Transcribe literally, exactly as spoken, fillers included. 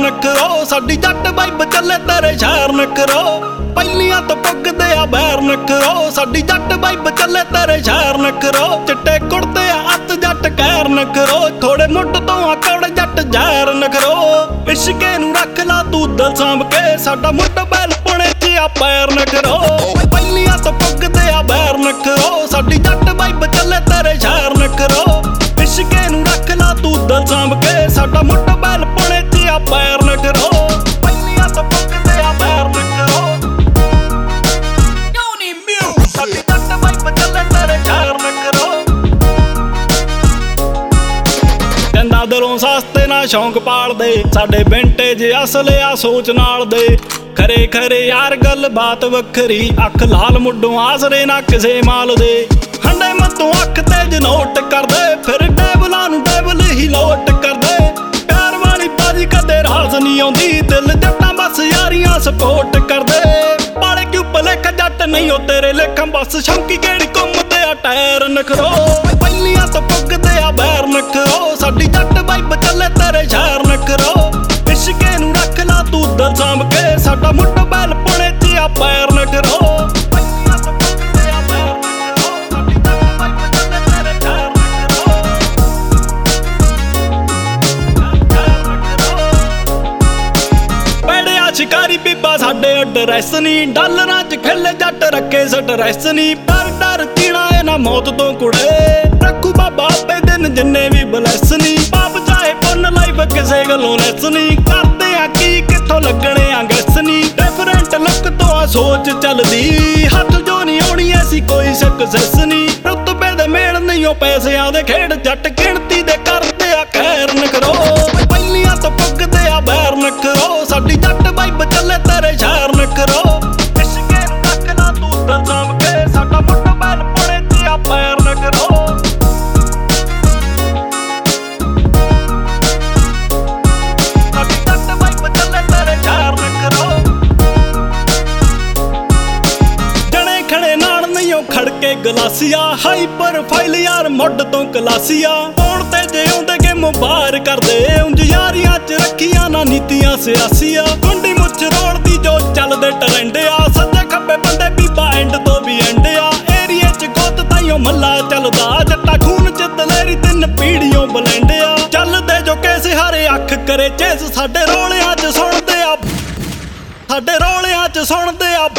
न करो साडी जट वाइब चले तेरे शहर न करो पहलियां तो पुगदे आ बैर न करो साडी जट वाइब चले तेरे शहर न करो चिट्टे कुड़ते आ अत जट कहर न करो थोड़े मुੱਢ तो आ कौड़े जट जहर न करो इश्के नू रख ला तू दिल सांभ के साडा मुੱਢ बैल पुणे च आ पैर न करो पहलियां तो पुगदे आ बैर न करो साडी जट वाइब चले तेरे शहर न करो इश्के नू रख ला तू दिल सांभ के साडा मुੱਢ बैल पुणे च आ पैर न करो पहलियां तो पुगदे आ बैर न करो साडी जट वाइब चले तेरे शहर न करो ਕਹਿੰਦਾ ਦਿਲੋਂ ਸਸਤੇ ਨਾ ਸ਼ੌਂਕ ਪਾਲਦੇ ਸਾਡੇ ਵਿੰਟੇਜ ਅਸਲੇ ਆ ਸੋਚ ਨਾਲ ਦੇ ਖਰੇ ਖਰੇ ਯਾਰ ਗੱਲ ਬਾਤ ਵੱਖਰੀ ਅੱਖ ਲਾਲ ਮੁੱਢੋਂ ਆਸਰੇ ਨਾ ਕਿਸੇ ਮਾਲ ਦੇ ਹੰਡੇ ਮੱਤੋਂ ਅੱਖ ਤੇਜ ਨੋਟ ਕਰਦੇ ਫਿਰ ਡੈਵਲਾਂ ਨੂੰ ਡੈਵਲ ਹੀ ਲੋਟ ਕਰਦੇ ਪਿਆਰ ਵਾਲੀ ਬਾਜੀ ਕਦੇ ਰਾਸ ਨਹੀਂ ਆਉਂਦੀ ਦਿਲ ਜੱਟਾਂ ਬਸ ਯਾਰੀਆਂ ਸਪੋਰਟ ਕਰਦੇ ਪਾਲੇ ਕਿਉਂ ਭਲੇਖ ਜੱਟ ਨਹੀਂ ਉਹ ਤੇਰੇ ਲੇਖਾਂ ਬਸ ਸ਼ੌਂਕੀ ਕਿਹੜੀ ਘੁੰਮਦੇ ਆ ਟਾਇਰ ਨਖਰੋ ਪਹਿਲੀਆਂ ਤੋਂ ਪੁੱਗਦੇ ਆ ਬੈਰ ਨਖਰੋ ਸਾਡੀ ਜੱਟ ਵਾਈਬ ਚੱਲੇ ਤੇਰੇ ਸ਼ਹਿਰ ਨਖਰੋ ਇਸ਼ਕੇ ਨੂੰ ਰੱਖ ਲਾ ਤੂੰ ਦਿਲ ਸਾਂਭ ਕੇ ਸਾਡਾ ਮੁੱਢ ਬੈਲ ਪੁਣੇ ਚ ਆ ਪੈਰ ਨਖਰੋ ਪਹਿਲੀਆਂ ਤੋਂ ਪੁੱਗਦੇ ਆ ਬੈਰ ਨਖਰੋ ਸਾਡੀ ਜੱਟ ਵਾਈਬ ਚੱਲੇ ਤੇਰੇ ਸ਼ਹਿਰ ਨਖਰੋ ਪੈੜਿਆ ਸ਼ਿਕਾਰੀ ਬੀਬਾ ਸਾਡੇ ਐਡਰੈਸ ਨਹੀਂ ਡਾਲਰਾਂ ਚ ਖੇਲੇ ਜੱਟ ਰੱਖੇ ਸਟਰੈਸ ਨਹੀਂ ਪਰ ਡਰ ਚੀਣਾ ਇਹ ਨਾ ਮੌਤ ਤੋਂ ਕੁੜੇ ਰੱਖੂ ਬਾਬਾ ਆਪੇ ਦਿਨ ਜਿੰਨੇ ਵੀ ਬਲੈਸ ਨਹੀਂ ਪਾਪ ਚਾਹੇ ਪੁੰਨ ਲਾਈਫ ਕਿਸੇ ਗੱਲੋਂ ਲੈਸ ਨਹੀਂ ਕਰਦੇ ਆ ਕੀ ਕਿੱਥੋਂ ਲੱਗਣੇ ਆ ਗੈਸ ਨਹੀਂ ਡਿਫਰੈਂਟ ਲੁੱਕ ਤੋਂ ਆ ਸੋਚ ਚੱਲਦੀ ਹੱਥ ਜੋ ਨਹੀਂ ਆਉਣੀ ਐਸੀ ਕੋਈ ਸਕਸੈਸ ਨਹੀਂ ਰੁਤਬੇ ਦੇ ਮੇਲ ਨਹੀਂ ਉਹ ਪੈਸਿਆਂ ਦੇ ਖੇਡ ਜੱਟ ਗਿਣਤੀ ਦੇ ਕਰਦੇ ਆ ਖੈਰ ਨ ਕਰੋ ਪਹਿਲੀਆਂ ਤੋਂ ਪੁੱਗਦੇ ਆ ਬੈਰ ਨ ਕਰੋ ਸਾਡੀ ਜੱਟ ਵਾਈਬ ਚੱਲੇ ਤੇਰੇ ਸ਼ਹਿਰ ਨ ਕਰੋ ਇਸ਼ਕੇ ਨੂੰ ਰੱਖ ਲਾ ਤੂੰ ਦਿਲ ਸਾਂਭ ਕੇ ਸਾਡਾ ਮੁੱਢ ਬੈਲ ਪੁਣੇ ਚ ਆ ਪੈਰ ਨ ਕਰੋ ਸਾਡੀ ਜੱਟ ਵਾਈਬ ਚੱਲੇ ਤੇਰੇ ਸ਼ਹਿਰ ਨ ਕਰੋ ਜਣੇ ਖੜੇ ਨਾਲ ਨਹੀਂ ਉਹ ਖੜਕੇ ਗਲਾਸੀਆ ਹਾਈ ਪ੍ਰੋਫਾਈਲ ਯਾਰ ਮੁੱਢ ਤੋਂ ਕਲਾਸੀਆ ਪੌਣ ਤੇ ਜੇ ਆਉਂਦੇ ਗੇ ਮੁਬਾਰ ਕਰਦੇ ਉਂਝ ਯਾਰੀਆਂ ਚ ਰੱਖੀਆਂ ਨਾ ਨੀਤੀਆਂ ਸਿਆਸੀਆਂ ਗੁੰਡੀ ਮੁੱਛ ਰੋਲ ਦੀ ਜੋ ਚੱਲਦੇ ਟਰੈਂਡ ਆ ਸੱਜੇ ਖੱਬੇ ਬੰਦੇ ਬੀਬਾ ਐਂਡ ਤੋਂ ਵੀ ਐਂਡ ਆ ਏਰੀਏ ਚ ਗੋਤ ਤਾਈਓ ਮੱਲਾ ਚੱਲਦਾ ਜੱਟਾ ਖੂਨ ਚ ਦਲੇਰੀ ਤਿੰਨ ਪੀੜੀਆਂ ਬਲੈਂਡ ਆ ਚੱਲਦੇ ਜੋ ਕੇਸ ਹਾਰੇ ਅੱਖ ਕਰੇ ਚੇਸ ਸਾਡੇ ਰੋਲਿਆਂ ਚ ਸੁਣਦੇ ਆ ਸਾਡੇ ਰੋਲਿਆਂ ਚ ਸੁਣਦੇ ਆ